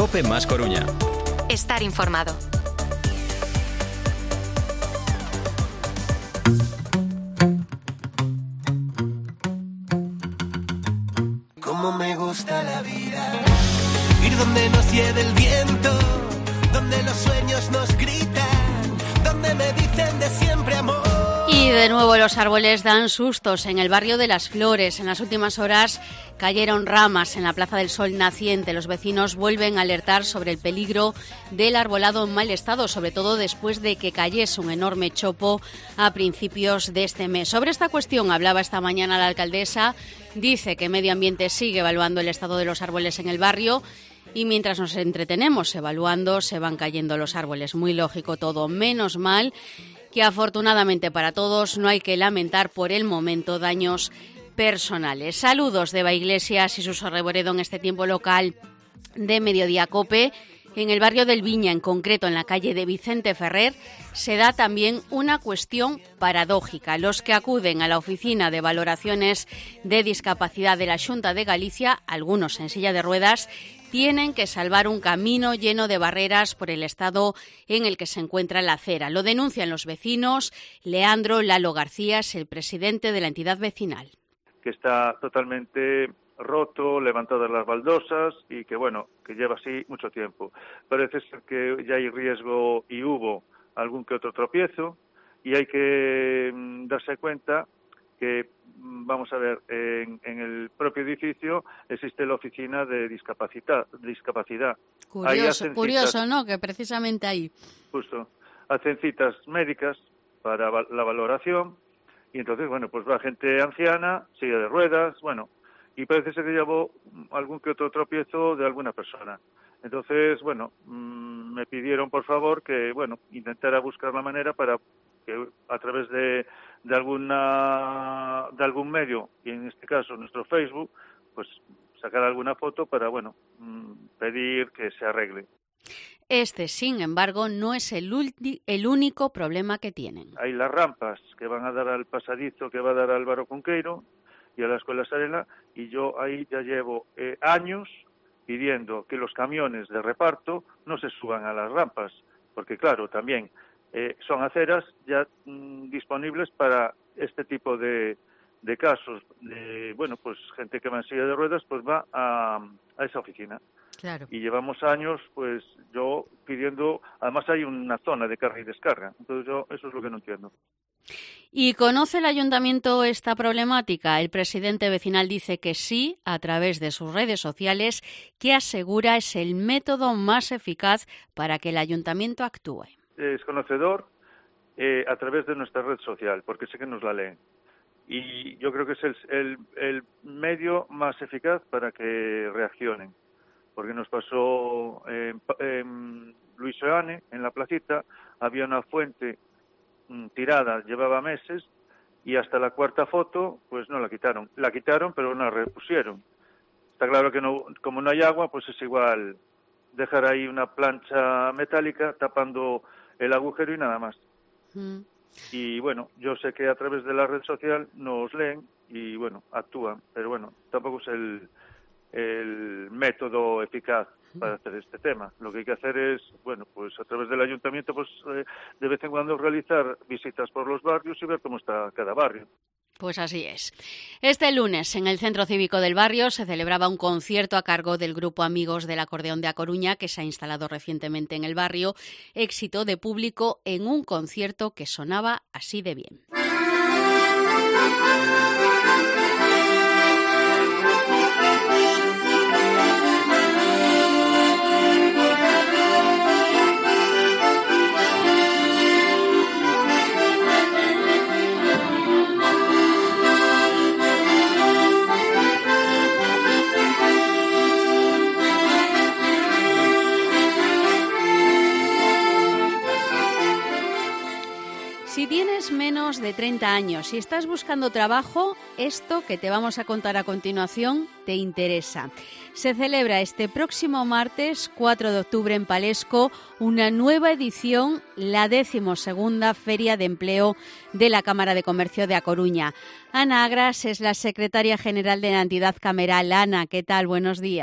COPE más Coruña. Estar informado. Cómo me gusta la vida, ir donde nos lleve el viento, donde los sueños nos gritan, donde me dicen de siempre amor. Y de nuevo los árboles dan sustos en el barrio de Las Flores. En las últimas horas cayeron ramas en la Plaza del Sol naciente. Los vecinos vuelven a alertar sobre el peligro del arbolado en mal estado, sobre todo después de que cayese un enorme chopo a principios de este mes. Sobre esta cuestión hablaba esta mañana la alcaldesa. Dice que Medio Ambiente sigue evaluando el estado de los árboles en el barrio. Y mientras nos entretenemos evaluando, se van cayendo los árboles. Muy lógico todo, menos mal que afortunadamente para todos no hay que lamentar por el momento daños personales. Saludos de Eva Iglesias y Suso Reboredo en este tiempo local de Mediodía Cope. En el barrio del Viña, en concreto en la calle de Vicente Ferrer, se da también una cuestión paradójica. Los que acuden a la oficina de valoraciones de discapacidad de la Xunta de Galicia, algunos en silla de ruedas, tienen que salvar un camino lleno de barreras por el estado en el que se encuentra la acera. Lo denuncian los vecinos. Leandro Lalo García es el presidente de la entidad vecinal. Que está totalmente roto, levantadas las baldosas y que, bueno, que lleva así mucho tiempo. Parece ser que ya hay riesgo y hubo algún que otro tropiezo y hay que darse cuenta que, vamos a ver, en el propio edificio existe la oficina de discapacidad. Curioso, ¿no? Que precisamente ahí. Justo. Hacen citas médicas para la valoración y entonces, bueno, pues va gente anciana, silla de ruedas, bueno, y parece ser que llevó algún que otro tropiezo de alguna persona. Entonces, bueno, me pidieron por favor que, bueno, intentara buscar la manera para que a través de algún medio, y en este caso nuestro Facebook, pues sacar alguna foto para, bueno, pedir que se arregle. Este, sin embargo, no es el único problema que tienen. Hay las rampas que van a dar al pasadizo que va a dar a Álvaro Cunqueiro y a la Escuela Sarela, y yo ahí ya llevo años pidiendo que los camiones de reparto no se suban a las rampas, porque claro, también son aceras ya disponibles para este tipo de casos. Bueno, pues gente que va en silla de ruedas pues va a esa oficina. Claro. Y llevamos años, pues yo pidiendo, además hay una zona de carga y descarga, entonces yo eso es lo que no entiendo. ¿Y conoce el ayuntamiento esta problemática? El presidente vecinal dice que sí, a través de sus redes sociales, que asegura es el método más eficaz para que el ayuntamiento actúe. Es conocedor a través de nuestra red social, porque sé que nos la leen. Y yo creo que es el medio más eficaz para que reaccionen. Porque nos pasó en Luis Seoane, en la placita, había una fuente tirada, llevaba meses, y hasta la cuarta foto, pues no la quitaron. La quitaron, pero no la repusieron. Está claro que no, como no hay agua, pues es igual dejar ahí una plancha metálica tapando el agujero y nada más. Y bueno, yo sé que a través de la red social nos leen y bueno, actúan, pero bueno, tampoco es el método eficaz para hacer este tema. Lo que hay que hacer es, bueno, pues a través del ayuntamiento, pues de vez en cuando realizar visitas por los barrios y ver cómo está cada barrio. Pues así es. Este lunes, en el Centro Cívico del Barrio, se celebraba un concierto a cargo del grupo Amigos del Acordeón de A Coruña, que se ha instalado recientemente en el barrio. Éxito de público en un concierto que sonaba así de bien. Si tienes menos de 30 años y estás buscando trabajo, esto que te vamos a contar a continuación te interesa. Se celebra este próximo martes 4 de octubre en Palesco una nueva edición, la 12ª Feria de Empleo de la Cámara de Comercio de A Coruña. Ana Agras es la secretaria general de la entidad cameral. Ana, ¿qué tal? Buenos días.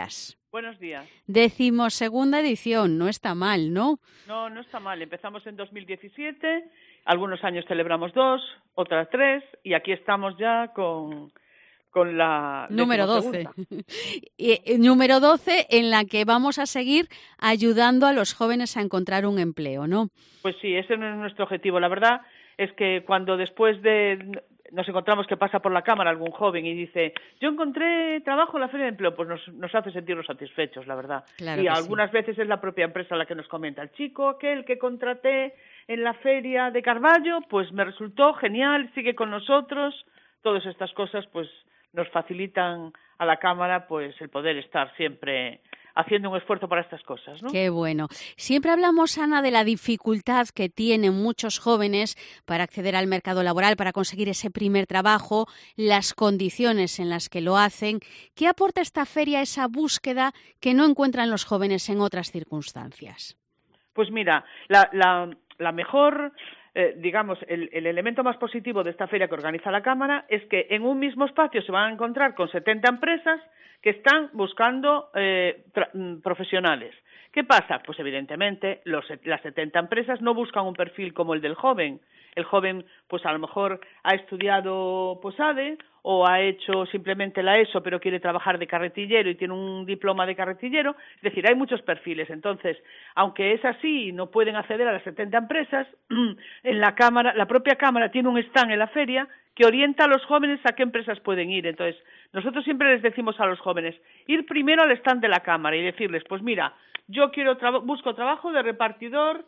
Buenos días. 12ª edición, no está mal, ¿no? No, no está mal. Empezamos en 2017, algunos años celebramos 2, otras 3, y aquí estamos ya con la número 12. Número 12, en la que vamos a seguir ayudando a los jóvenes a encontrar un empleo, ¿no? Pues sí, ese es nuestro objetivo. La verdad es que cuando después de... nos encontramos que pasa por la cámara algún joven y dice, yo encontré trabajo en la feria de empleo, pues nos hace sentirnos satisfechos, la verdad. Claro, y algunas veces es la propia empresa la que nos comenta, el chico aquel que contraté en la feria de Carballo, pues me resultó genial, sigue con nosotros. Todas estas cosas pues nos facilitan a la cámara pues el poder estar siempre haciendo un esfuerzo para estas cosas, ¿no? Qué bueno. Siempre hablamos, Ana, de la dificultad que tienen muchos jóvenes para acceder al mercado laboral, para conseguir ese primer trabajo, las condiciones en las que lo hacen. ¿Qué aporta esta feria a esa búsqueda que no encuentran los jóvenes en otras circunstancias? Pues mira, la mejor... digamos, el elemento más positivo de esta feria que organiza la Cámara es que en un mismo espacio se van a encontrar con 70 empresas que están buscando profesionales. ¿Qué pasa? Pues evidentemente las 70 empresas no buscan un perfil como el del joven. El joven pues a lo mejor ha estudiado ADE o ha hecho simplemente la ESO pero quiere trabajar de carretillero y tiene un diploma de carretillero. Es decir, hay muchos perfiles. Entonces, aunque es así y no pueden acceder a las 70 empresas, en la Cámara, la propia Cámara tiene un stand en la feria que orienta a los jóvenes a qué empresas pueden ir. Entonces, nosotros siempre les decimos a los jóvenes, ir primero al stand de la Cámara y decirles, pues mira, yo busco trabajo de repartidor,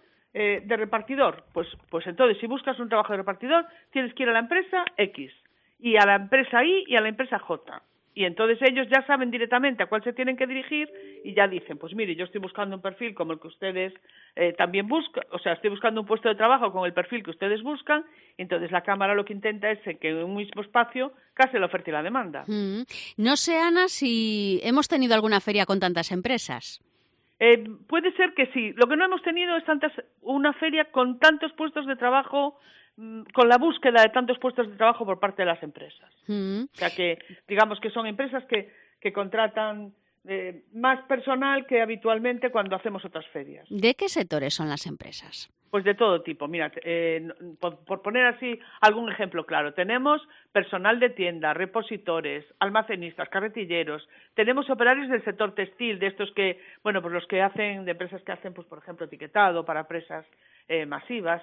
pues entonces si buscas un trabajo de repartidor tienes que ir a la empresa X y a la empresa Y y a la empresa J, y entonces ellos ya saben directamente a cuál se tienen que dirigir y ya dicen, pues mire, yo estoy buscando un perfil como el que ustedes también buscan, o sea, estoy buscando un puesto de trabajo con el perfil que ustedes buscan. Entonces la Cámara lo que intenta es que en un mismo espacio case la oferta y la demanda. No sé, Ana, si hemos tenido alguna feria con tantas empresas. Puede ser que sí. Lo que no hemos tenido es una feria con tantos puestos de trabajo, con la búsqueda de tantos puestos de trabajo por parte de las empresas. O sea que, digamos que son empresas que contratan más personal que habitualmente cuando hacemos otras ferias. ¿De qué sectores son las empresas? Pues de todo tipo. Mira, por poner así algún ejemplo claro, tenemos personal de tienda, repositores, almacenistas, carretilleros, tenemos operarios del sector textil, de estos que, bueno, pues los que hacen, de empresas que hacen, pues por ejemplo, etiquetado para empresas masivas,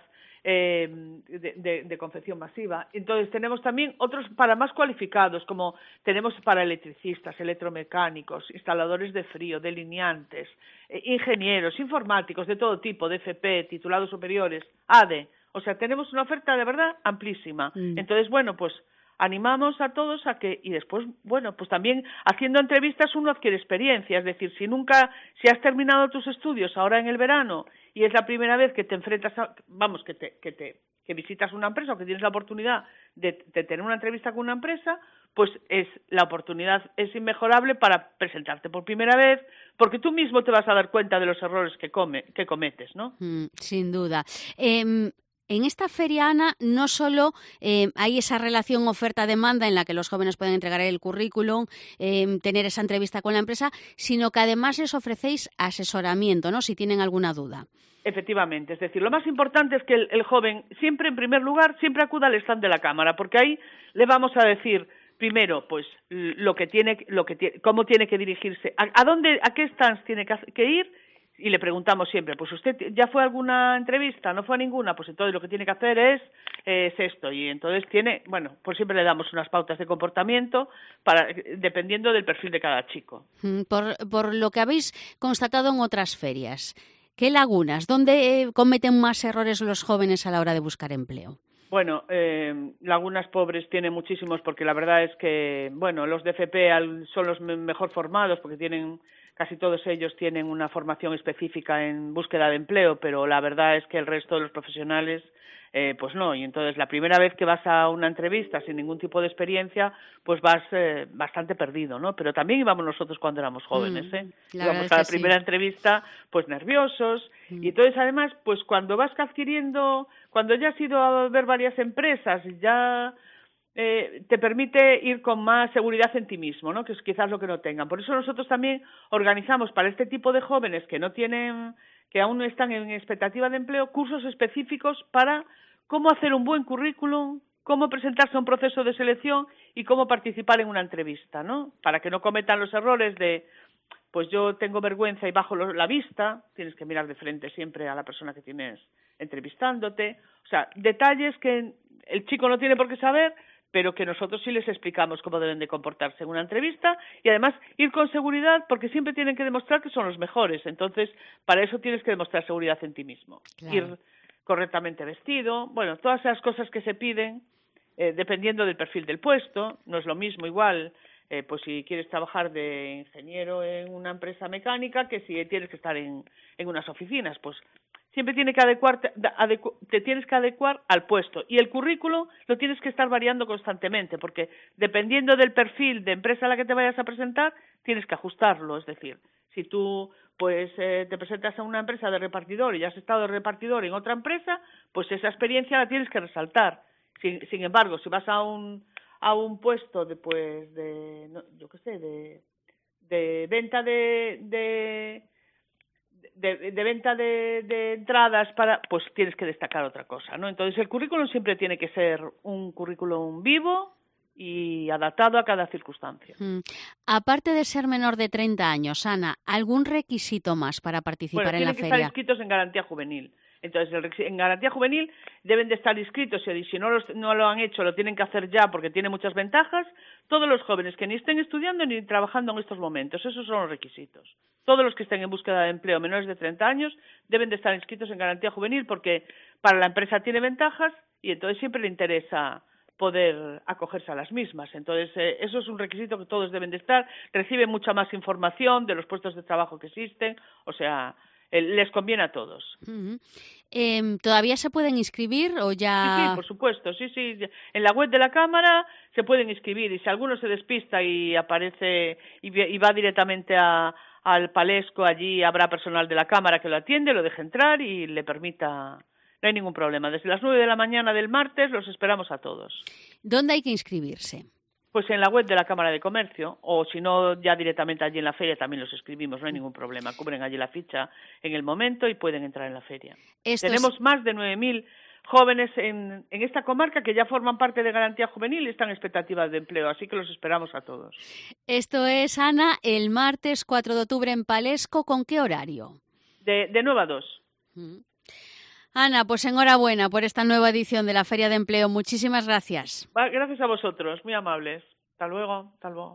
de confección masiva. Entonces tenemos también otros para más cualificados, como tenemos para electricistas, electromecánicos, instaladores de frío, delineantes, ingenieros, informáticos de todo tipo, de FP, titulados superiores, ADE. O sea, tenemos una oferta de verdad amplísima. Entonces, bueno, pues animamos a todos a que, y después, bueno, pues también haciendo entrevistas uno adquiere experiencia. Es decir, si has terminado tus estudios ahora en el verano y es la primera vez que te enfrentas que visitas una empresa o que tienes la oportunidad de tener una entrevista con una empresa, pues la oportunidad es inmejorable para presentarte por primera vez, porque tú mismo te vas a dar cuenta de los errores que cometes, ¿no? Sin duda. En esta feria, Ana, no solo hay esa relación oferta-demanda en la que los jóvenes pueden entregar el currículum, tener esa entrevista con la empresa, sino que además les ofrecéis asesoramiento, ¿no?, si tienen alguna duda. Efectivamente, es decir, lo más importante es que el joven siempre, en primer lugar, siempre acuda al stand de la Cámara, porque ahí le vamos a decir primero, pues cómo tiene que dirigirse, a qué stands tiene que ir. Y le preguntamos siempre, pues usted ya fue a alguna entrevista, no fue a ninguna, pues entonces lo que tiene que hacer es esto. Y entonces pues siempre le damos unas pautas de comportamiento dependiendo del perfil de cada chico. Por lo que habéis constatado en otras ferias, ¿qué lagunas? ¿Dónde cometen más errores los jóvenes a la hora de buscar empleo? Bueno, lagunas pobres tiene muchísimos, porque la verdad es que, bueno, los de FP son los mejor formados porque casi todos ellos tienen una formación específica en búsqueda de empleo, pero la verdad es que el resto de los profesionales, pues no. Y entonces la primera vez que vas a una entrevista sin ningún tipo de experiencia, pues vas bastante perdido, ¿no? Pero también íbamos nosotros cuando éramos jóvenes, íbamos a la primera entrevista, pues nerviosos. Y entonces además, pues cuando ya has ido a ver varias empresas, ya te permite ir con más seguridad en ti mismo, ¿no? Que es quizás lo que no tengan. Por eso nosotros también organizamos para este tipo de jóvenes que no tienen, que aún no están en expectativa de empleo, cursos específicos para cómo hacer un buen currículum, cómo presentarse a un proceso de selección y cómo participar en una entrevista, ¿no? Para que no cometan los errores de, pues yo tengo vergüenza y bajo la vista, tienes que mirar de frente siempre a la persona que tienes entrevistándote. O sea, detalles que el chico no tiene por qué saber, pero que nosotros sí les explicamos cómo deben de comportarse en una entrevista y además ir con seguridad porque siempre tienen que demostrar que son los mejores. Entonces, para eso tienes que demostrar seguridad en ti mismo. Claro. Ir correctamente vestido, bueno, todas esas cosas que se piden dependiendo del perfil del puesto. No es lo mismo igual, pues si quieres trabajar de ingeniero en una empresa mecánica que si tienes que estar en unas oficinas, pues siempre tiene que te tienes que adecuar al puesto. Y el currículo lo tienes que estar variando constantemente, porque dependiendo del perfil de empresa a la que te vayas a presentar, tienes que ajustarlo. Es decir, si tú pues te presentas a una empresa de repartidor y ya has estado de repartidor en otra empresa, pues esa experiencia la tienes que resaltar. Sin embargo, si vas a un puesto de venta de venta de entradas pues tienes que destacar otra cosa, ¿no? Entonces el currículum siempre tiene que ser un currículum vivo y adaptado a cada circunstancia. Aparte de ser menor de 30 años, Ana, ¿algún requisito más para participar en la feria? Tienen que estar inscritos en Garantía Juvenil. Entonces, en Garantía Juvenil deben de estar inscritos y si no lo han hecho, lo tienen que hacer ya porque tiene muchas ventajas. Todos los jóvenes que ni estén estudiando ni trabajando en estos momentos, esos son los requisitos. Todos los que estén en búsqueda de empleo menores de 30 años deben de estar inscritos en Garantía Juvenil porque para la empresa tiene ventajas y entonces siempre le interesa poder acogerse a las mismas. Entonces, eso es un requisito que todos deben de estar. Reciben mucha más información de los puestos de trabajo que existen, o sea, les conviene a todos. ¿Todavía se pueden inscribir o ya...? Sí, por supuesto, sí. En la web de la Cámara se pueden inscribir y si alguno se despista y aparece y va directamente al Palesco, allí habrá personal de la Cámara que lo atiende, lo deje entrar y le permita... No hay ningún problema. Desde las 9 de la mañana del martes los esperamos a todos. ¿Dónde hay que inscribirse? Pues en la web de la Cámara de Comercio, o si no, ya directamente allí en la feria también los escribimos, no hay ningún problema. Cubren allí la ficha en el momento y pueden entrar en la feria. Tenemos más de 9.000 jóvenes en esta comarca que ya forman parte de Garantía Juvenil y están en expectativas de empleo, así que los esperamos a todos. Esto es, Ana, el martes 4 de octubre en Palesco, ¿con qué horario? De 9 a 2. Ana, pues enhorabuena por esta nueva edición de la Feria de Empleo. Muchísimas gracias. Gracias a vosotros, muy amables. Hasta luego.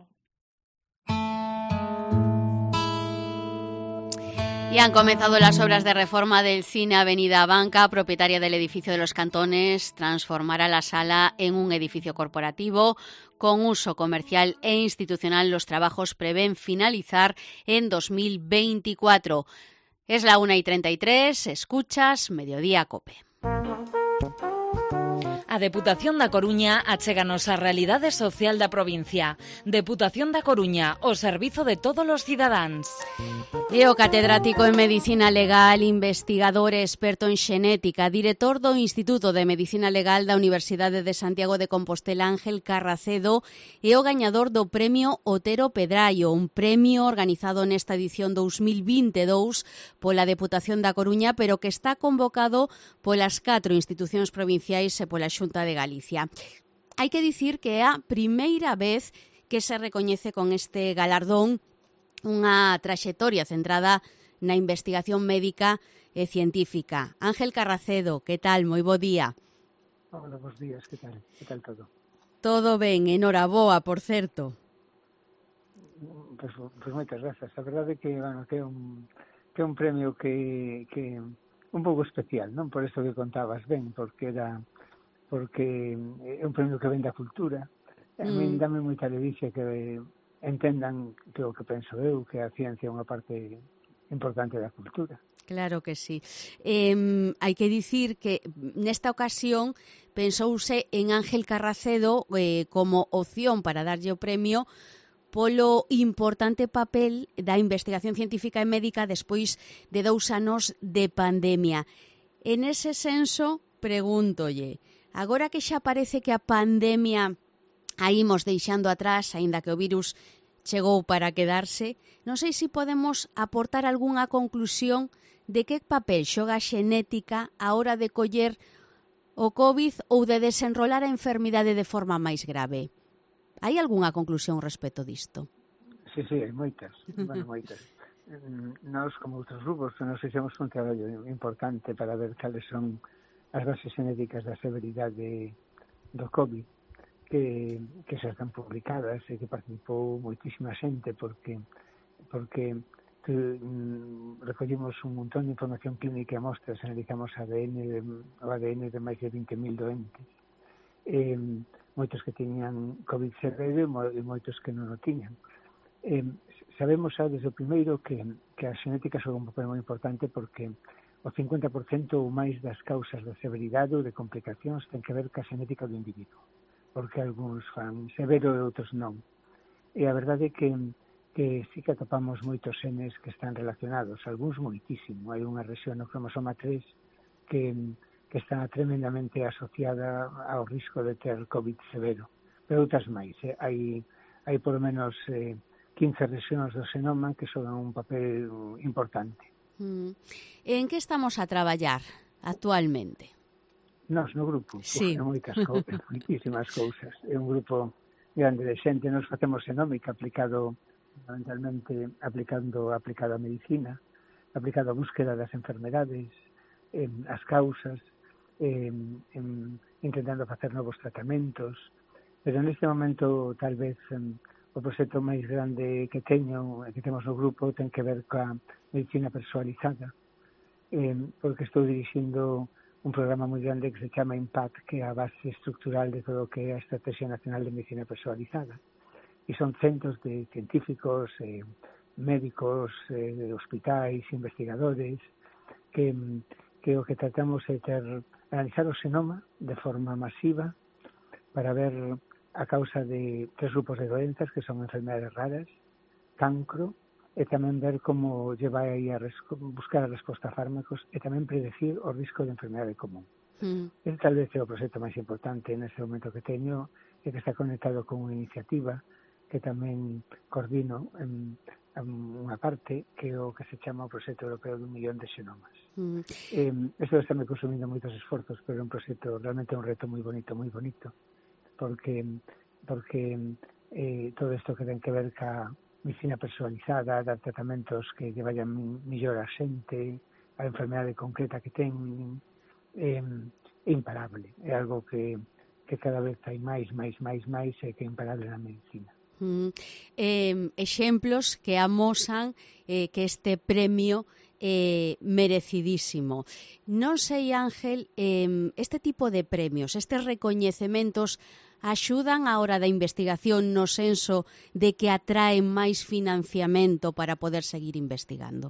Y han comenzado las obras de reforma del Cine Avenida Banca, propietaria del edificio de los Cantones. Transformará la sala en un edificio corporativo con uso comercial e institucional. Los trabajos prevén finalizar en 2024. Es la 1:33, escuchas Mediodía Cope. A Deputación da Coruña achéganos a realidade social da provincia. Deputación da Coruña, o servizo de todos os cidadáns. E o catedrático en Medicina Legal, investigador e experto en xenética, director do Instituto de Medicina Legal da Universidade de Santiago de Compostela, Ángel Carracedo, e o gañador do Premio Otero Pedraio, un premio organizado nesta edición 2022 pola Deputación da Coruña, pero que está convocado polas 4 institucións provinciais e pola Xunta de Galicia. Hai que dicir que é a primeira vez que se recoñece con este galardón unha traxectoria centrada na investigación médica e científica. Ángel Carracedo, que tal? Moi bo día. Hola, bons días, que tal? Que tal todo? Todo ben, enhoraboa, por certo. Pues moitas grazas. A verdade é que é un premio que un pouco especial, non? Por isto que contabas ben, porque é un premio que ven da cultura. A min dame moita ledicia que entendan que o que penso eu, que a ciencia é unha parte importante da cultura. Claro que sí. Hai que dicir que nesta ocasión pensouse en Ángel Carracedo como opción para darlle o premio polo importante papel da investigación científica e médica despois de 2 anos de pandemia. En ese senso, pregúntolle, agora que xa parece que a pandemia a imos deixando atrás, aínda que o virus chegou para quedarse. Non sei se podemos aportar algunha conclusión de que papel xoga a xenética a hora de coller o COVID ou de desenrolar a enfermidade de forma máis grave. Hai algunha conclusión respecto disto? Sí, hai moitas. Bueno, moitas. Nós, como outros grupos, nos fixemos un traballo importante para ver cales son as bases xenéticas da severidade do COVID, que xa están publicadas e que participou moitísima xente porque recollimos un montón de información clínica e mostras, analizamos o ADN de máis de 20.000 doentes, moitos que tiñan COVID severo e moitos que non o tiñan. Sabemos xa desde o primeiro que a xenética xoga un papel moi importante porque o 50% ou máis das causas da severidade ou de complicacións ten que ver ca xenética do individuo, porque algúns fan severo e outros non. E a verdade é que sí que atopamos moitos genes que están relacionados, algúns moitísimo. Hai unha rexión no cromosoma 3 que está tremendamente asociada ao risco de ter COVID severo, pero outras máis. Hai por lo menos 15 rexións do xenoma que xogan un papel importante. En que estamos a traballar actualmente? Nós no grupo, sí. Moitas cousas, moitísimas cousas. É un grupo grande de xente. Nos facemos xenómica fundamentalmente aplicado a medicina, aplicado a búsqueda das enfermedades, as causas, intentando facer novos tratamentos, pero neste momento tal vez o proxecto máis grande que temos no grupo ten que ver coa medicina personalizada, porque estou dirixindo un programa moi grande que se chama IMPACT, que é a base estructural de todo o que é a Estrategia Nacional de Medicina Personalizada. E son centros de científicos, médicos, hospitais, investigadores, que o que tratamos é analizar o xenoma de forma masiva para ver a causa de 3 grupos de doenzas que son enfermedades raras, cancro, e tamén ver como llevar aí a buscar a resposta a fármacos e tamén predecir o risco de enfermedade común. Este tal vez é o proxecto máis importante neste momento que teño e que está conectado con unha iniciativa que tamén coordino en unha parte que é o que se chama o proxecto europeo de 1 millón de xenomas. Isto está me consumindo moitos esforzos, pero é un proxecto realmente un reto moi bonito, porque todo isto que ten que ver ca medicina personalizada, dar tratamentos que lle vayan mellor a xente, a enfermedade concreta que ten, é imparable. É algo que cada vez hai máis e que é imparable na medicina. Exemplos que amosan que este premio é merecidísimo. Non sei, Ángel, este tipo de premios, estes recoñecementos axudan á hora da investigación no senso de que atraen máis financiamento para poder seguir investigando?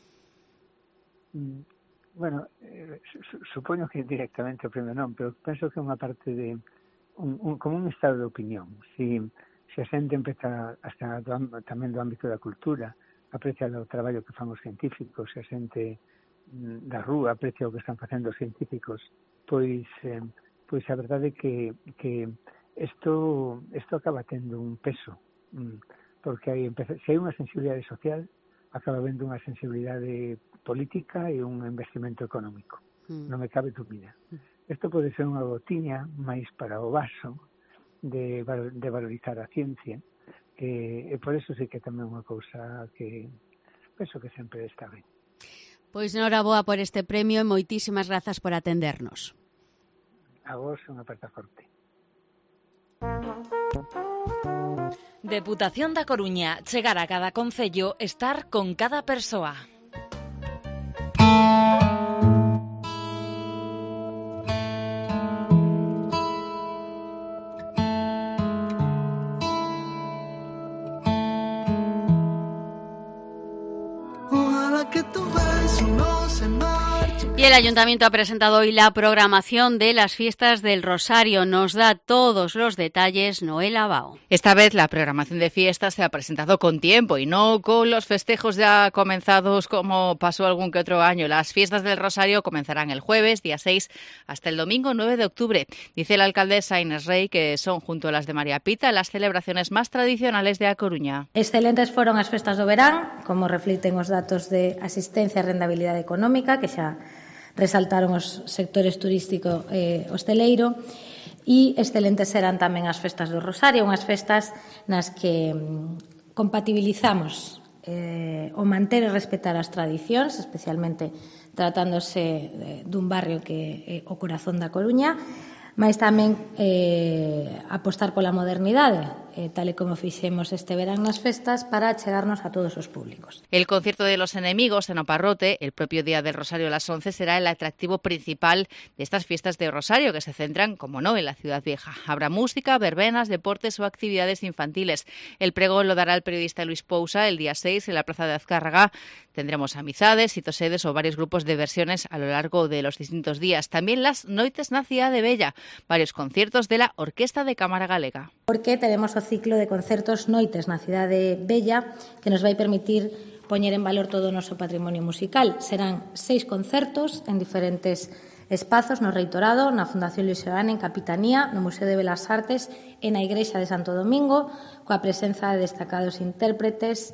Bueno, supoño que directamente o premio non, pero penso que é unha parte de como un estado de opinión. Se a xente empeza hasta tamén do ámbito da cultura, aprecia o traballo que fan os científicos, se a xente da rúa aprecia o que están facendo os científicos, pois a verdade é que isto acaba tendo un peso, porque se hai unha sensibilidade social, acaba vendo unha sensibilidade política e un investimento económico. Non me cabe dúbida. Isto pode ser unha gotiña máis para o vaso de valorizar a ciencia, e por eso sí que tamén unha cousa que penso que sempre está ben. Pois noraboa por este premio e moitísimas grazas por atendernos. A vos unha aperta forte. Deputación da Coruña, chegar a cada concello, estar con cada persoa. Y el Ayuntamiento ha presentado hoy la programación de las fiestas del Rosario. Nos da todos los detalles Noela Bao. Esta vez la programación de fiestas se ha presentado con tiempo y no con los festejos ya comenzados como pasó algún que otro año. Las fiestas del Rosario comenzarán el jueves, día 6, hasta el domingo 9 de octubre. Dice la alcaldesa Inés Rey que son, junto a las de María Pita, las celebraciones más tradicionales de A Coruña. Excelentes foron as festas do verán, como reflicten os datos de asistencia e rendabilidade económica, que xa resaltaron os sectores turístico e hosteleiro, e excelentes serán tamén as festas do Rosario, unhas festas nas que compatibilizamos o manter e respetar as tradicións, especialmente tratándose dun barrio que é o corazón da Coruña, mas tamén apostar pola modernidade, tal e como fixemos este verán nas festas, para achegarnos a todos os públicos. El concierto de los enemigos en Oparrote, el propio día del Rosario a las 11, será el atractivo principal de estas fiestas de Rosario, que se centran, como no, en la Ciudad Vieja. Habrá música, verbenas, deportes o actividades infantiles. El pregón lo dará el periodista Luis Pousa el día 6 en la Plaza de Azcárraga. Tendremos amizades, citosedes o varios grupos de versiones a lo largo de los distintos días. También las Noites na Cidade de Bella, varios conciertos de la Orquesta de Cámara Galega. Porque tenemos o ciclo de concertos Noites na Cidade Bella, que nos vai permitir poñer en valor todo o noso patrimonio musical. Serán 6 concertos en diferentes espazos, no Reitorado, na Fundación Luis Seoane, en Capitanía, no Museo de Belas Artes e na Igrexa de Santo Domingo, coa presenza de destacados intérpretes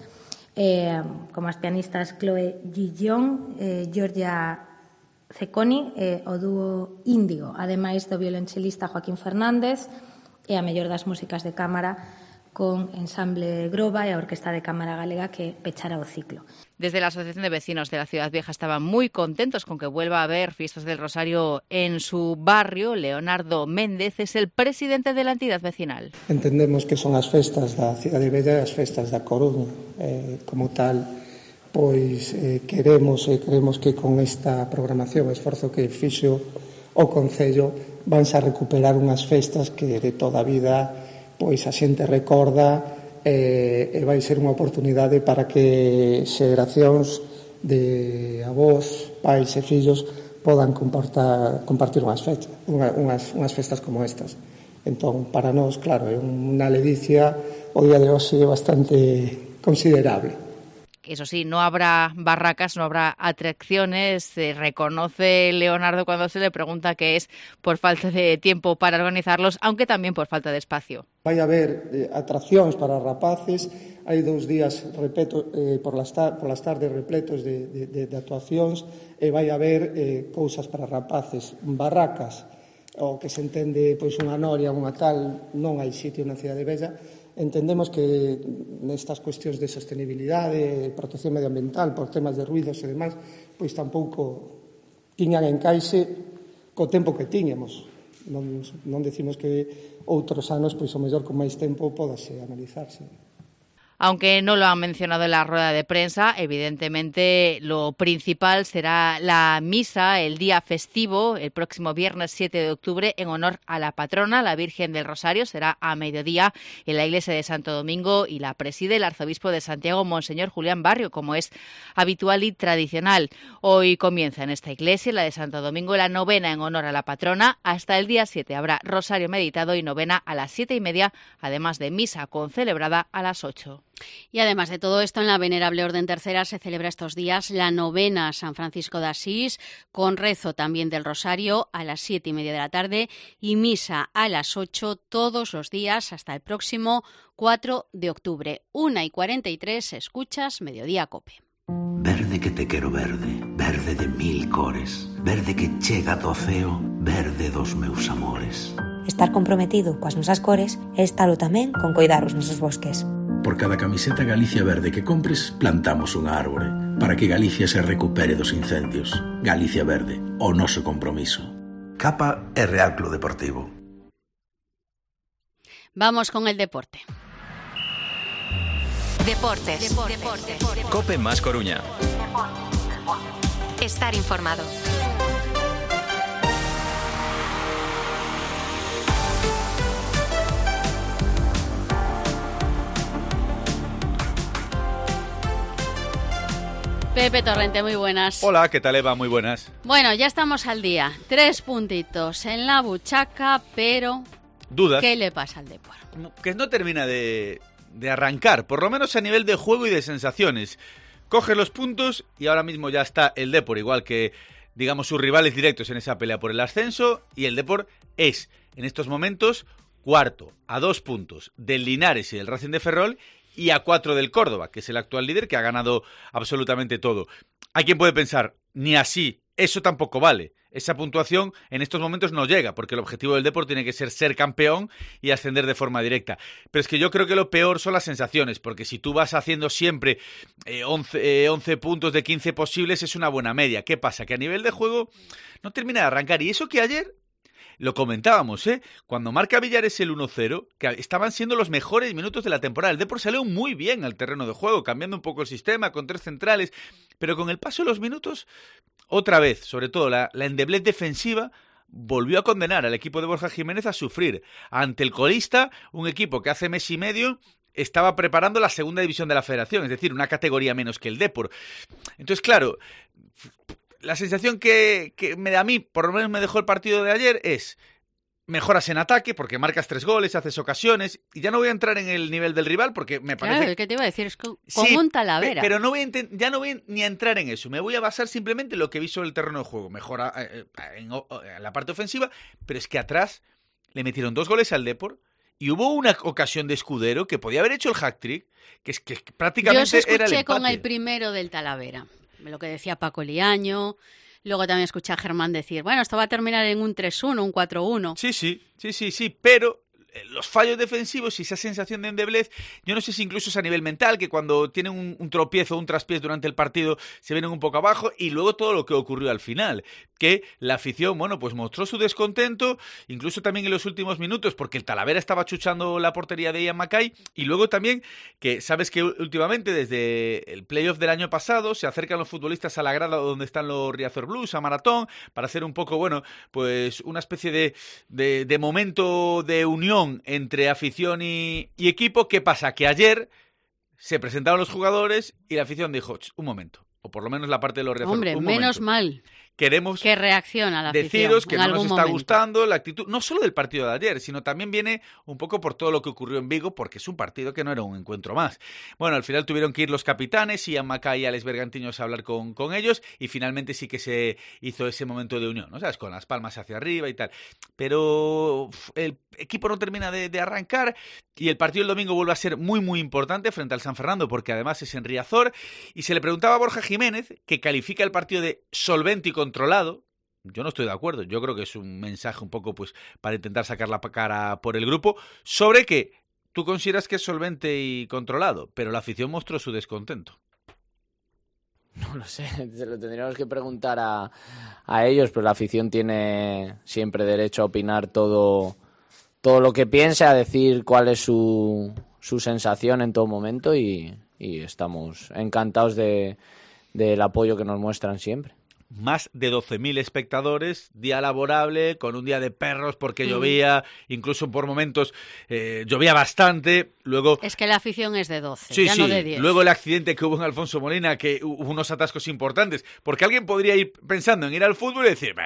como as pianistas Chloe Guillón, Georgia Ceconi e o dúo Índigo, ademais do violonchelista Joaquín Fernández e a mellor das músicas de cámara con Ensamble Groba e a Orquesta de Cámara Galega, que pechará o ciclo. Desde la Asociación de Vecinos de la Ciudad Vieja estaban muy contentos con que vuelva a haber fiestas del Rosario en su barrio. Leonardo Méndez es el presidente de la entidad vecinal. Entendemos que son as festas da Cidade Bella e as festas da Coruña. Como tal, pois queremos que con esta programación, o esforzo que fixo o Concello, vanse a recuperar unhas festas que de toda a vida pois a xente recorda e vai ser unha oportunidade para que xeracións de avós, pais e fillos podan compartir unhas festas como estas. Entón, para nós, claro, é unha ledicia o día de hoxe bastante considerable. Eso sí, no habrá barracas, no habrá atracciones. Reconoce Leonardo cuando se le pregunta que es por falta de tiempo para organizarlos, aunque también por falta de espacio. Vai haber atraccións para rapaces, hai 2 días por las tardes repletos de actuacións, e vai haber cousas para rapaces, barracas, o que se entende pois unha noria, unha tal, non hai sitio na Cidade Bella. Entendemos que nestas cuestións de sostenibilidade, protección medioambiental, por temas de ruidos e demais, pois tampouco tiñan encaixe co tempo que tiñamos. Non decimos que outros anos, pois o mellor con máis tempo podase analizarse. Aunque no lo han mencionado en la rueda de prensa, evidentemente lo principal será la misa el día festivo, el próximo viernes 7 de octubre, en honor a la patrona, la Virgen del Rosario. Será a mediodía en la iglesia de Santo Domingo y la preside el arzobispo de Santiago, Monseñor Julián Barrio, como es habitual y tradicional. Hoy comienza en esta iglesia, la de Santo Domingo, la novena en honor a la patrona. Hasta el día 7 habrá rosario meditado y novena a las 7:30, además de misa concelebrada a las 8. Y además de todo esto, en la Venerable Orden Tercera se celebra estos días la novena San Francisco de Asís, con rezo también del Rosario a las 7:30 de la tarde y misa a las 8 todos los días hasta el próximo 4 de octubre. 1:43, escuchas Mediodía Cope. Verde que te quero verde, verde de 1000 cores, verde que chega do ceo, verde dos meus amores. Estar comprometido coas nosas cores é estalo tamén con coidar os nosos bosques. Por cada camiseta Galicia Verde que compres, plantamos unha árbore para que Galicia se recupere dos incendios. Galicia Verde, o noso compromiso. Capa e Real Club Deportivo. Vamos con el deporte. Deportes. Cope más Coruña. Estar informado. Pepe Torrente, muy buenas. Hola, ¿qué tal, Eva? Muy buenas. Bueno, ya estamos al día. 3 puntitos en la buchaca, pero... ¿Dudas? ¿Qué le pasa al Depor? Que no termina de arrancar, por lo menos a nivel de juego y de sensaciones. Coge los puntos y ahora mismo ya está el Depor, igual que, digamos, sus rivales directos en esa pelea por el ascenso, y el Depor es, en estos momentos, cuarto, a 2 puntos del Linares y del Racing de Ferrol, y a 4 del Córdoba, que es el actual líder, que ha ganado absolutamente todo. Hay quien puede pensar, ni así, eso tampoco vale. Esa puntuación en estos momentos no llega, porque el objetivo del Depor tiene que ser campeón y ascender de forma directa. Pero es que yo creo que lo peor son las sensaciones, porque si tú vas haciendo siempre 11 puntos de 15 posibles, es una buena media. ¿Qué pasa? Que a nivel de juego no termina de arrancar. Y eso que ayer... Lo comentábamos, cuando marca Villares el 1-0, que estaban siendo los mejores minutos de la temporada. El Depor salió muy bien al terreno de juego, cambiando un poco el sistema, con 3 centrales, pero con el paso de los minutos, otra vez, sobre todo la endeblez defensiva, volvió a condenar al equipo de Borja Jiménez a sufrir. Ante el colista, un equipo que hace mes y medio estaba preparando la segunda división de la Federación, es decir, una categoría menos que el Depor. Entonces, claro... La sensación que me da a mí, por lo menos me dejó el partido de ayer, es mejoras en ataque, porque marcas 3 goles, haces ocasiones, y ya no voy a entrar en el nivel del rival, porque me parece... Claro, ¿qué te iba a decir? Es como sí, un Talavera. Pero ya no voy ni a entrar en eso, me voy a basar simplemente en lo que vi sobre el terreno de juego. Mejora en la parte ofensiva, pero es que atrás le metieron 2 goles al Depor, y hubo una ocasión de Escudero que podía haber hecho el hat-trick, que prácticamente era el empate. Yo escuché con el primero del Talavera. Lo que decía Paco Liaño, luego también escuché a Germán decir, bueno, esto va a terminar en un 3-1, un 4-1. Sí, pero los fallos defensivos y esa sensación de endeblez, yo no sé si incluso es a nivel mental, que cuando tienen un tropiezo o un traspiés durante el partido se vienen un poco abajo, y luego todo lo que ocurrió al final, que la afición, bueno, pues mostró su descontento, incluso también en los últimos minutos, porque el Talavera estaba chuchando la portería de Ian Mackay, y luego también que sabes que últimamente desde el playoff del año pasado se acercan los futbolistas a la grada donde están los Riazor Blues, a Maratón, para hacer un poco, bueno, pues una especie de momento de unión entre afición y equipo. ¿Qué pasa? Que ayer se presentaron los jugadores y la afición dijo, un momento, o por lo menos la parte de los Riazor, hombre, un menos momento. Mal. Queremos que reacciona la afición. Deciros que no nos está momento. gustando la actitud, no solo del partido de ayer, sino también viene un poco por todo lo que ocurrió en Vigo, porque es un partido que no era un encuentro más. Bueno, al final tuvieron que ir los capitanes, Ian Mackay y Alex Bergantiños, a hablar con ellos, y finalmente sí que se hizo ese momento de unión, ¿no? ¿Sabes? Con las palmas hacia arriba y tal. Pero el equipo no termina de arrancar, y el partido del domingo vuelve a ser muy, muy importante frente al San Fernando, porque además es en Riazor, y se le preguntaba a Borja Jiménez, que califica el partido de solvente y controlado. Yo no estoy de acuerdo, yo creo que es un mensaje un poco pues para intentar sacar la cara por el grupo, sobre que tú consideras que es solvente y controlado, pero la afición mostró su descontento. No lo sé, se lo tendríamos que preguntar a ellos, pero la afición tiene siempre derecho a opinar todo lo que piense, a decir cuál es su sensación en todo momento, y estamos encantados del apoyo que nos muestran siempre. Más de 12.000 espectadores, día laborable, con un día de perros porque llovía, incluso por momentos llovía bastante. Luego, es que la afición es de 12, sí, ya no de 10. Luego el accidente que hubo en Alfonso Molina, que hubo unos atascos importantes, porque alguien podría ir pensando en ir al fútbol y decir,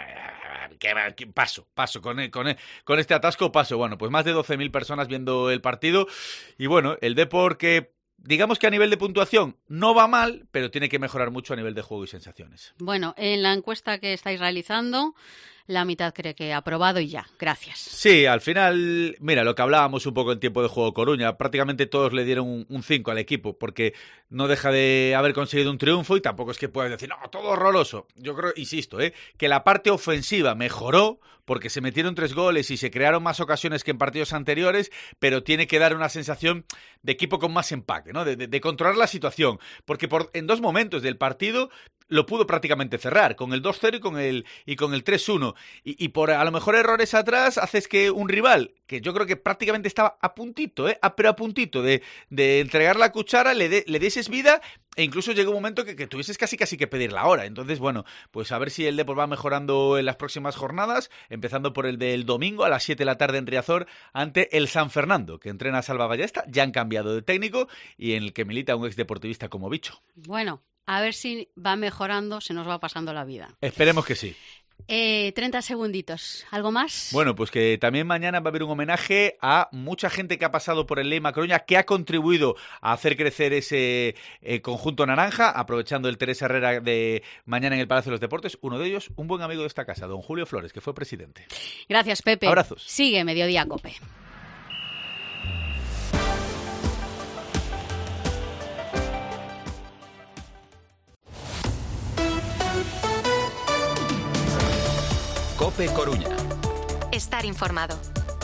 paso con este atasco paso. Bueno, pues más de 12.000 personas viendo el partido, y bueno, el Depor, que digamos que a nivel de puntuación no va mal, pero tiene que mejorar mucho a nivel de juego y sensaciones. Bueno, en la encuesta que estáis realizando, la mitad cree que ha aprobado y ya. Gracias. Sí, al final, mira, lo que hablábamos un poco en tiempo de juego Coruña, prácticamente todos le dieron un 5 al equipo, porque no deja de haber conseguido un triunfo, y tampoco es que puedas decir, no, todo horroroso. Yo creo, insisto, que la parte ofensiva mejoró, porque se metieron 3 goles y se crearon más ocasiones que en partidos anteriores, pero tiene que dar una sensación de equipo con más empaque, ¿no? De controlar la situación, porque en 2 momentos del partido lo pudo prácticamente cerrar, con el 2-0 y con el 3-1, y por a lo mejor errores atrás haces que un rival, que yo creo que prácticamente estaba a puntito, pero a puntito de entregar la cuchara, le dieses vida, e incluso llegó un momento que tuvieses casi que pedir la hora. Entonces, bueno, pues a ver si el Depor va mejorando en las próximas jornadas, empezando por el del domingo a las 7 de la tarde en Riazor, ante el San Fernando, que entrena a Salva Ballesta. Ya han cambiado de técnico, y en el que milita un exdeportivista como Bicho. Bueno, A ver si va mejorando, se nos va pasando la vida. Esperemos que sí. 30 segunditos. ¿Algo más? Bueno, pues que también mañana va a haber un homenaje a mucha gente que ha pasado por el Lema Coruña, que ha contribuido a hacer crecer ese conjunto naranja, aprovechando el Teresa Herrera de mañana en el Palacio de los Deportes. Uno de ellos, un buen amigo de esta casa, don Julio Flores, que fue presidente. Gracias, Pepe. Abrazos. Sigue Mediodía Cope. Cope Coruña. Estar informado.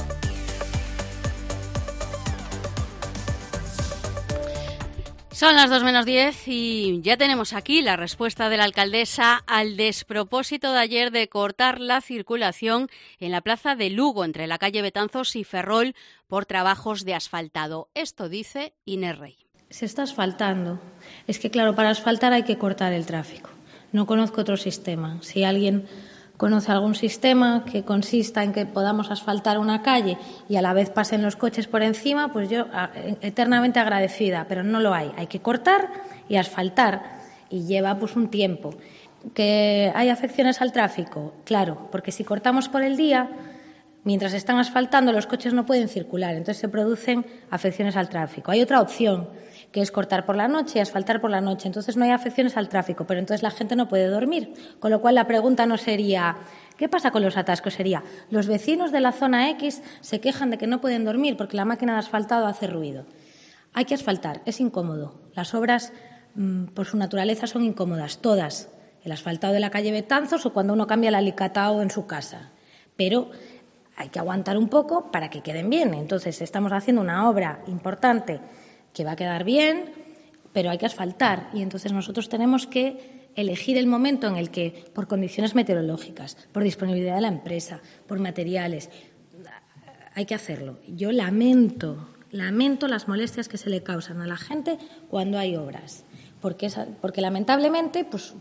Son las 2:10 y ya tenemos aquí la respuesta de la alcaldesa al despropósito de ayer de cortar la circulación en la plaza de Lugo, entre la calle Betanzos y Ferrol, por trabajos de asfaltado. Esto dice Inés Rey. Se está asfaltando. Es que, claro, para asfaltar hay que cortar el tráfico. No conozco otro sistema. Si alguien conoce algún sistema que consista en que podamos asfaltar una calle y a la vez pasen los coches por encima, pues yo eternamente agradecida, pero no lo hay. Hay que cortar y asfaltar y lleva pues un tiempo. ¿Que hay afecciones al tráfico? Claro, porque si cortamos por el día, mientras están asfaltando los coches no pueden circular, entonces se producen afecciones al tráfico. Hay otra opción, que es cortar por la noche y asfaltar por la noche. Entonces no hay afecciones al tráfico, pero entonces la gente no puede dormir. Con lo cual la pregunta no sería ¿qué pasa con los atascos? Sería los vecinos de la zona X se quejan de que no pueden dormir porque la máquina de asfaltado hace ruido. Hay que asfaltar, es incómodo. Las obras por su naturaleza son incómodas, todas. El asfaltado de la calle Betanzos o cuando uno cambia el alicatado en su casa. Pero hay que aguantar un poco para que queden bien. Entonces estamos haciendo una obra importante que va a quedar bien, pero hay que asfaltar. Y entonces nosotros tenemos que elegir el momento en el que, por condiciones meteorológicas, por disponibilidad de la empresa, por materiales, hay que hacerlo. Yo lamento las molestias que se le causan a la gente cuando hay obras. Porque lamentablemente,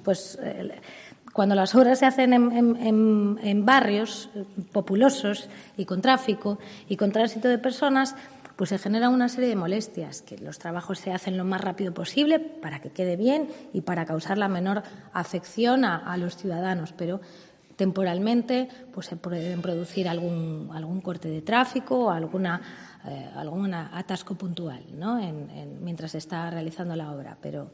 cuando las obras se hacen en barrios populosos y con tráfico y con tránsito de personas, pues se genera una serie de molestias, que los trabajos se hacen lo más rápido posible para que quede bien y para causar la menor afección a los ciudadanos, pero temporalmente pues se pueden producir algún corte de tráfico o algún atasco puntual, ¿no? Mientras se está realizando la obra. Pero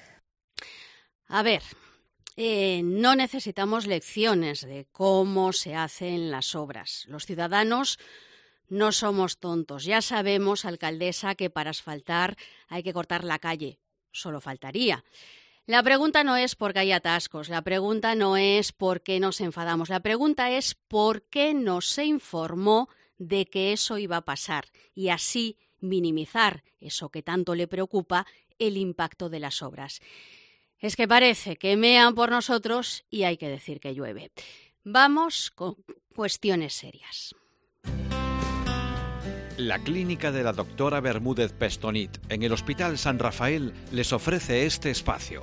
a ver, no necesitamos lecciones de cómo se hacen las obras. Los ciudadanos no somos tontos. Ya sabemos, alcaldesa, que para asfaltar hay que cortar la calle. Solo faltaría. La pregunta no es por qué hay atascos. La pregunta no es por qué nos enfadamos. La pregunta es por qué no se informó de que eso iba a pasar y así minimizar eso que tanto le preocupa, el impacto de las obras. Es que parece que mean por nosotros y hay que decir que llueve. Vamos con cuestiones serias. La clínica de la doctora Bermúdez Pestonit en el Hospital San Rafael les ofrece este espacio.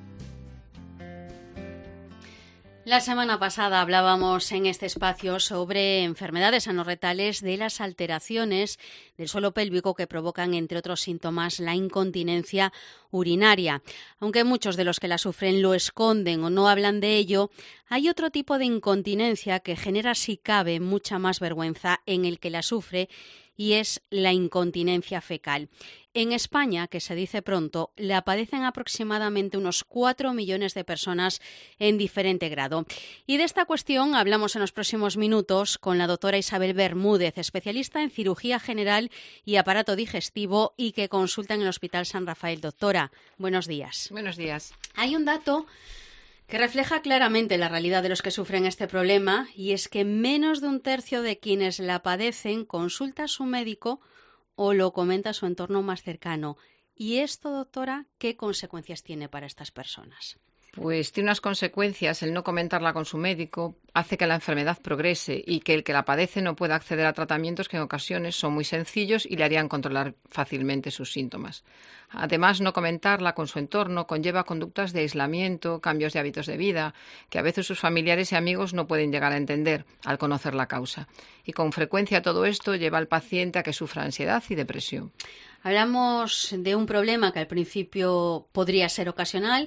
La semana pasada hablábamos en este espacio sobre enfermedades anorretales de las alteraciones del suelo pélvico que provocan, entre otros síntomas, la incontinencia urinaria. Aunque muchos de los que la sufren lo esconden o no hablan de ello, hay otro tipo de incontinencia que genera, si cabe, mucha más vergüenza en el que la sufre, y es la incontinencia fecal. En España, que se dice pronto, la padecen aproximadamente unos 4 millones de personas en diferente grado. Y de esta cuestión hablamos en los próximos minutos con la doctora Isabel Bermúdez, especialista en cirugía general y aparato digestivo y que consulta en el Hospital San Rafael. Doctora, buenos días. Buenos días. Hay un dato que refleja claramente la realidad de los que sufren este problema, y es que menos de un tercio de quienes la padecen consulta a su médico o lo comenta a su entorno más cercano. ¿Y esto, doctora, qué consecuencias tiene para estas personas? Pues tiene unas consecuencias. El no comentarla con su médico hace que la enfermedad progrese y que el que la padece no pueda acceder a tratamientos que en ocasiones son muy sencillos y le harían controlar fácilmente sus síntomas. Además, no comentarla con su entorno conlleva conductas de aislamiento, cambios de hábitos de vida, que a veces sus familiares y amigos no pueden llegar a entender al conocer la causa. Y con frecuencia todo esto lleva al paciente a que sufra ansiedad y depresión. Hablamos de un problema que al principio podría ser ocasional,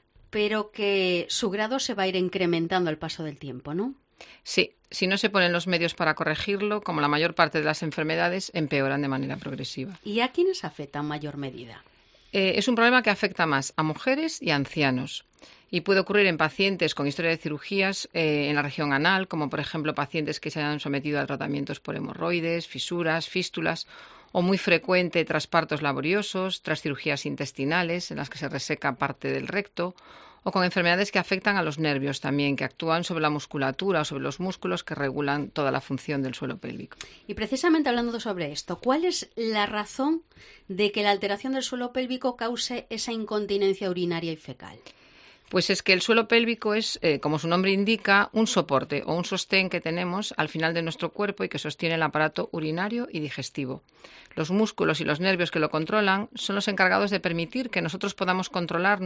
pero que su grado se va a ir incrementando al paso del tiempo, ¿no? Sí, si no se ponen los medios para corregirlo, como la mayor parte de las enfermedades, empeoran de manera progresiva. ¿Y a quiénes afecta en mayor medida? Es un problema que afecta más a mujeres y a ancianos. Y puede ocurrir en pacientes con historia de cirugías en la región anal, como por ejemplo pacientes que se hayan sometido a tratamientos por hemorroides, fisuras, fístulas, o muy frecuente tras partos laboriosos, tras cirugías intestinales en las que se reseca parte del recto, o con enfermedades que afectan a los nervios también, que actúan sobre la musculatura o sobre los músculos que regulan toda la función del suelo pélvico. Y precisamente hablando sobre esto, ¿cuál es la razón de que la alteración del suelo pélvico cause esa incontinencia urinaria y fecal? Pues es que el suelo pélvico es, como su nombre indica, un soporte o un sostén que tenemos al final de nuestro cuerpo y que sostiene el aparato urinario y digestivo. Los músculos y los nervios que lo controlan son los encargados de permitir que nosotros podamos controlar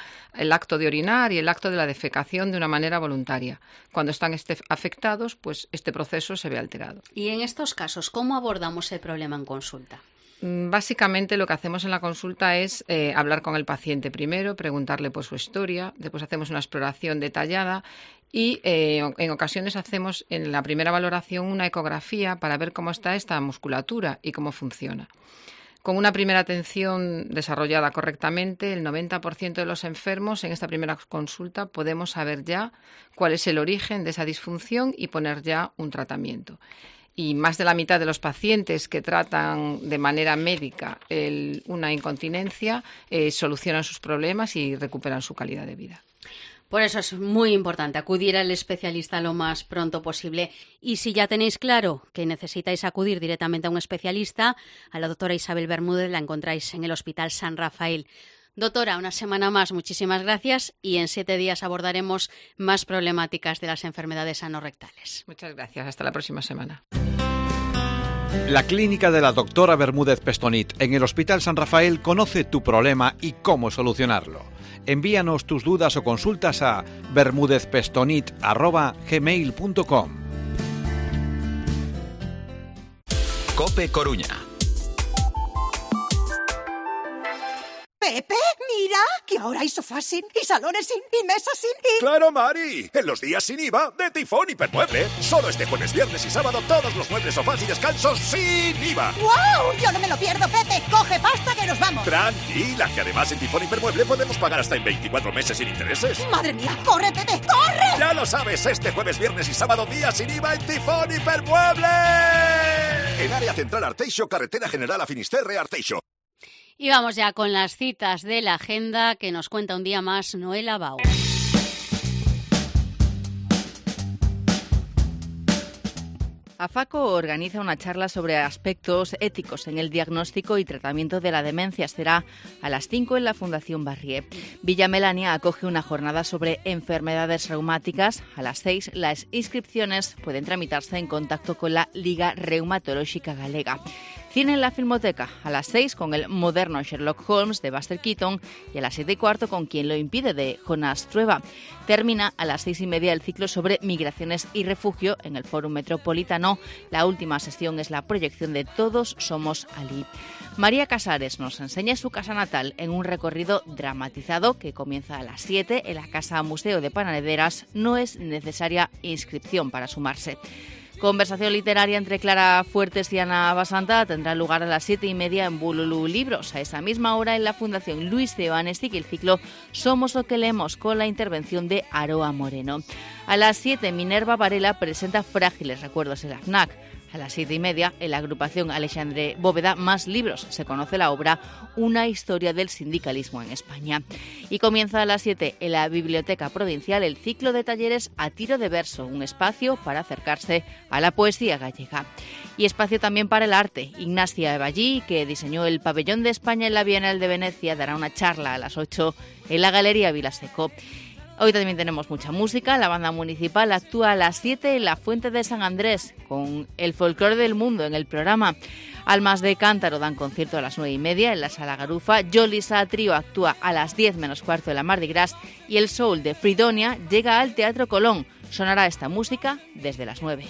el acto de orinar y el acto de la defecación de una manera voluntaria. Cuando están afectados, pues este proceso se ve alterado. Y en estos casos, ¿cómo abordamos el problema en consulta? Básicamente lo que hacemos en la consulta es hablar con el paciente primero, preguntarle por su historia, después hacemos una exploración detallada y en ocasiones hacemos en la primera valoración una ecografía para ver cómo está esta musculatura y cómo funciona. Con una primera atención desarrollada correctamente, el 90% de los enfermos en esta primera consulta podemos saber ya cuál es el origen de esa disfunción y poner ya un tratamiento. Y más de la mitad de los pacientes que tratan de manera médica una incontinencia solucionan sus problemas y recuperan su calidad de vida. Por eso es muy importante acudir al especialista lo más pronto posible. Y si ya tenéis claro que necesitáis acudir directamente a un especialista, a la doctora Isabel Bermúdez la encontráis en el Hospital San Rafael. Doctora, una semana más, muchísimas gracias y en 7 días abordaremos más problemáticas de las enfermedades anorrectales. Muchas gracias, hasta la próxima semana. La clínica de la doctora Bermúdez Pestonit en el Hospital San Rafael conoce tu problema y cómo solucionarlo. Envíanos tus dudas o consultas a bermudezpestonit@gmail.com. COPE Coruña. Pepe, mira, que ahora hay sofás sin, y salones sin, y mesas sin, y... ¡Claro, Mari! En los días sin IVA de Tifón Hipermueble. Solo este jueves, viernes y sábado todos los muebles, sofás y descansos sin IVA. ¡Wow! Yo no me lo pierdo, Pepe. Coge pasta que nos vamos. Tranquila, que además en Tifón Hipermueble podemos pagar hasta en 24 meses sin intereses. ¡Madre mía! ¡Corre, Pepe! ¡Corre! Ya lo sabes, este jueves, viernes y sábado días sin IVA en Tifón Hipermueble. En área central Arteixo, carretera general a Finisterre, Arteixo. Y vamos ya con las citas de la agenda que nos cuenta un día más Noela Bau. AFACO organiza una charla sobre aspectos éticos en el diagnóstico y tratamiento de la demencia. Será a las 5 en la Fundación Barrié. Villa Melania acoge una jornada sobre enfermedades reumáticas. A las 6 las inscripciones pueden tramitarse en contacto con la Liga Reumatológica Galega. Cine en la Filmoteca, a las 6 con el moderno Sherlock Holmes de Buster Keaton y a las 7:15 con Quien lo impide de Jonas Trueba. Termina a las 6:30 el ciclo sobre migraciones y refugio en el Fórum Metropolitano. La última sesión es la proyección de Todos somos Ali. María Casares nos enseña su casa natal en un recorrido dramatizado que comienza a las 7 en la Casa Museo de Panadederas. No es necesaria inscripción para sumarse. Conversación literaria entre Clara Fuertes y Ana Basanta tendrá lugar a las 7:30 en Bululú Libros. A esa misma hora en la Fundación Luis de Oanestic el ciclo Somos lo que leemos con la intervención de Aroa Moreno. A las 7 Minerva Varela presenta Frágiles recuerdos en la FNAC. A las 7:30, en la agrupación Alexandre Bóveda, Más Libros, se conoce la obra Una historia del sindicalismo en España. Y comienza a las 7 en la Biblioteca Provincial el ciclo de talleres A Tiro de Verso, un espacio para acercarse a la poesía gallega. Y espacio también para el arte. Ignacia Evallí, que diseñó el pabellón de España en la Bienal de Venecia, dará una charla a las 8 en la Galería Vilaseco. Hoy también tenemos mucha música. La banda municipal actúa a las 7 en la Fuente de San Andrés con el folclore del mundo en el programa. Almas de Cántaro dan concierto a las 9:30 en la Sala Garufa. Yolisa Trío actúa a las 10 menos cuarto en la Mardi Gras y el soul de Fridonia llega al Teatro Colón. Sonará esta música desde las 9.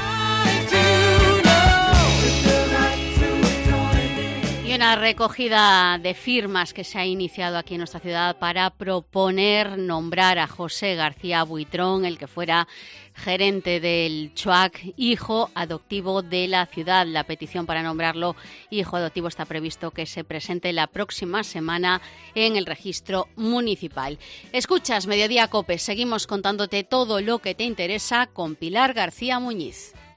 Y una recogida de firmas que se ha iniciado aquí en nuestra ciudad para proponer nombrar a José García Buitrón, el que fuera gerente del CHUAC, hijo adoptivo de la ciudad. La petición para nombrarlo hijo adoptivo está previsto que se presente la próxima semana en el registro municipal. Escuchas Mediodía COPE, seguimos contándote todo lo que te interesa con Pilar García Muñiz.